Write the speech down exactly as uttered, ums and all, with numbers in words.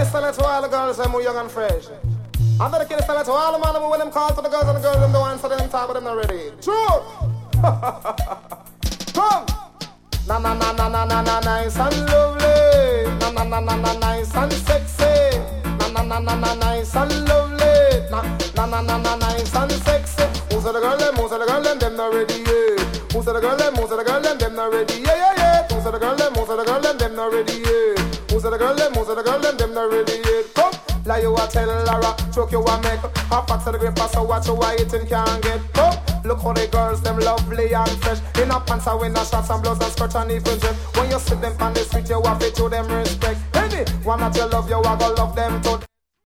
this style to all the girls them who young and fresh. I'm dedicated this style to all the man who when them call for the girls and the girls them don't answer them talk but them not ready. True. Come. Na na na na na na na nice and lovely. Na na na na na nice and sexy. Na na na na na nice and lovely. Na na na na na nice and sexy. Who's the girl them? Who's the girl them? Them not ready yet. Who's the girl them? Who's the girl them? Them not ready yeah yeah yeah. Who's the girl them? Who's the girl them? Them not ready yet. Who's the girl them? Who's the girl them? Them not ready yet. Come. Like you a tell Lara, choke you a make. Half packs of the grape, so watch you white and can't get. Come. Look how the girls them lovely and fresh. In a pants and winter shots and blouse and skirt and even dress. When you see them on the street, you have to show them respect. Any one that you love, you a go love them too.